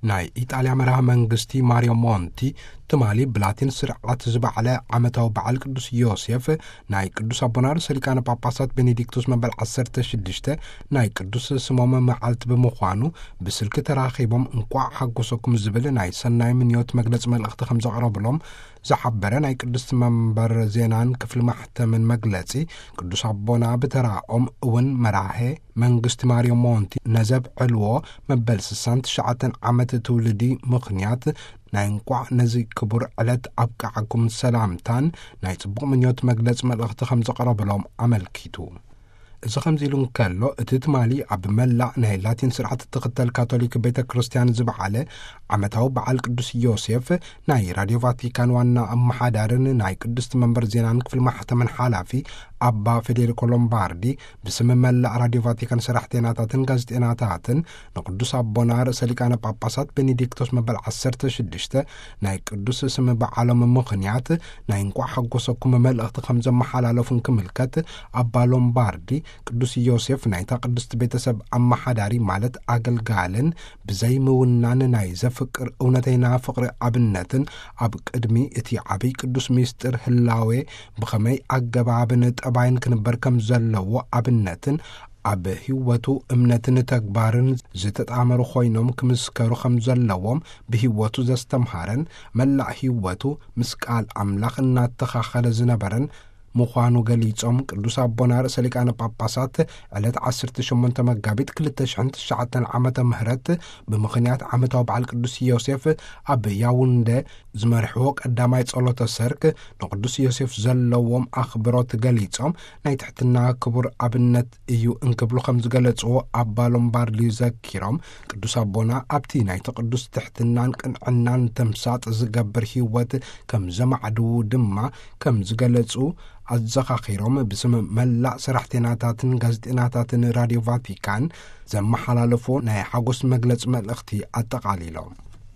ናይ ኢጣልያ መራህ መንግስቲ ማሪዮ ሞንቲ ትማሊ ብላቲን ስርዓት ዝበዓለ ዓመታዊ በዓል ቅዱስ ዮሴፍ ናይ ቅዱስ አቡነ ሊቃነ ጳጳሳት ቤኔዲክቶስ መበል 16 ናይ ቅዱስ ስሞም መዓልቲ ብምዃኑ ብስልክ ተራኺቦም እንቋዕ ሓጎሰኩም ዝብል ናይ ሰናይ ምንዮት መግለጽ መልእኽቲ ከም ዘቕረብሎም ዝሓበረ ናይ ቅዱስ መንበር ዜናን ክፍል ማሕተምን መግለጺ ቅዱስ አቦና ብተራኦም እውን መራሄ መንግስቲ ማሪዮ ሞንቲ ነዘብ ዕልዎ መበል 69 ዓመት ትውልዲ ምኽንያት ናይ እንቋዕ ነዚ ክቡር ዕለት ኣብቃዓኩም ሰላምታን ናይ ጽቡቕ ምንዮት መግለጽ መልእኽቲ ከም ዘቕረብሎም ኣመልኪቱ እዚ ከምዚ ኢሉ እንከሎ እቲ ትማሊ ኣብ መላእ ናይ ላቲን ስርዓት ትኽተል ካቶሊክ ቤተ ክርስቲያን ዝበዓለ ዓመታዊ በዓል ቅዱስ ዮሴፍ ናይ ራድዮ ቫቲካን ዋና ኣመሓዳርን ናይ ቅዱስ መንበር ዜናን ክፍል ማሕተምን ሓላፊ አባ ፌዴሪኮ ሎምባርዲ ብስም መላእ ራድዮ ቫቲካን ሰራሕተኛታትን ጋዜጠኛታትን ንቅዱስ አቦና ሊቃነ ጳጳሳት ቤኔዲክቶስ መበል 16 ናይ ቅዱስ ስም በዓሎም ምኽንያት ናይ እንቋዕ ሓጎሰኩም መልእኽቲ ከም ዘመሓላለፉን ክምልከት አባ ሎምባርዲ ቅዱስ ዮሴፍ ናይታ ቅድስት ቤተሰብ አመሓዳሪ ማለት አገልጋልን ብዘይ ምውናን ናይ ዘፍቅር እውነተኛ ፍቅሪ ኣብነትን ኣብ ቅድሚ እቲ ዓብይ ቅዱስ ሚስጥር ህላዌ ብኸመይ ኣገባብን ጠባይን ክንበር ከም ዘለዎ ኣብነትን ኣብ ህይወቱ እምነትን ተግባርን ዝተጣመሩ ኮይኖም ክምስከሩ ከም ዘለዎም ብህይወቱ ዘስተምሃረን መላእ ህይወቱ ምስቃል አምላኽ እናተኻኸለ ዝነበረን ምዃኑ ገሊጾም ቅዱስ አቦና ሊቃነ ጳጳሳት ዕለት 18 መጋቢት 2009 ዓመተ ምህረት ብምኽንያት ዓመታዊ በዓል ቅዱስ ዮሴፍ ኣብ ያውንደ ዝመርሕዎ ቀዳማይ ጸሎተ ሰርክ ንቅዱስ ዮሴፍ ዘለዎም ኣኽብሮት ገሊጾም ናይ ትሕትና ክቡር ኣብነት እዩ እንክብሉ ከም ዝገለጽዎ አባ ሎምባርዲ ዘኪሮም ቅዱስ አቦና ኣብቲ ናይቲ ቅዱስ ትሕትናን ቅንዕናን ተምሳጥ ዝገብር ህይወት ከም ዘማዕድው ድማ ከም ዝገለጹ ኣዘኻኺሮም ብስም መላእ ሰራሕተኛታትን ጋዜጠኛታትን ራድዮ ቫቲካን ዘመሓላለፎ ናይ ሓጎስ መግለጽ መልእኽቲ ኣጠቓሊሎም